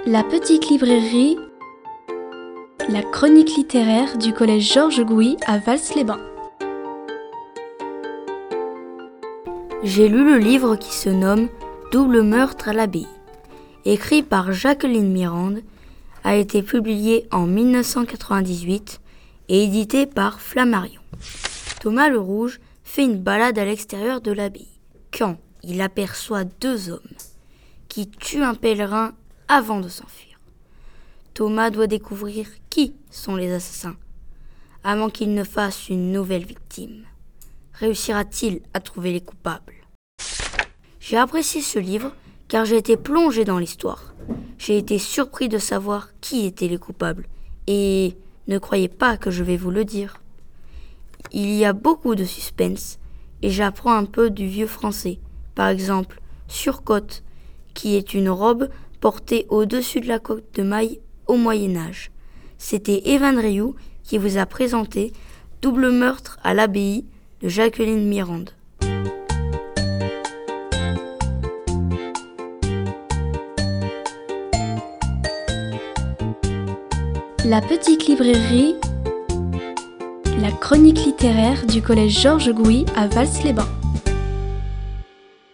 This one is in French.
La petite librairie, la chronique littéraire du collège Georges Gouy à Vals-les-Bains. J'ai lu le livre qui se nomme « Double meurtre à l'abbaye », écrit par Jacqueline Mirande, a été publié en 1998 et édité par Flammarion. Thomas le Rouge fait une balade à l'extérieur de l'abbaye quand il aperçoit deux hommes qui tuent un pèlerin avant de s'enfuir. Thomas doit découvrir qui sont les assassins avant qu'il ne fasse une nouvelle victime. Réussira-t-il à trouver les coupables ? J'ai apprécié ce livre car j'ai été plongé dans l'histoire. J'ai été surpris de savoir qui étaient les coupables et ne croyez pas que je vais vous le dire. Il y a beaucoup de suspense et j'apprends un peu du vieux français. Par exemple, surcotte, qui est une robe portée au-dessus de la cotte de maille au Moyen-Âge. C'était Evan Rioux qui vous a présenté Double meurtre à l'abbaye de Jacqueline Mirande. La petite librairie, la chronique littéraire du collège Georges Gouy à Vals-les-Bains.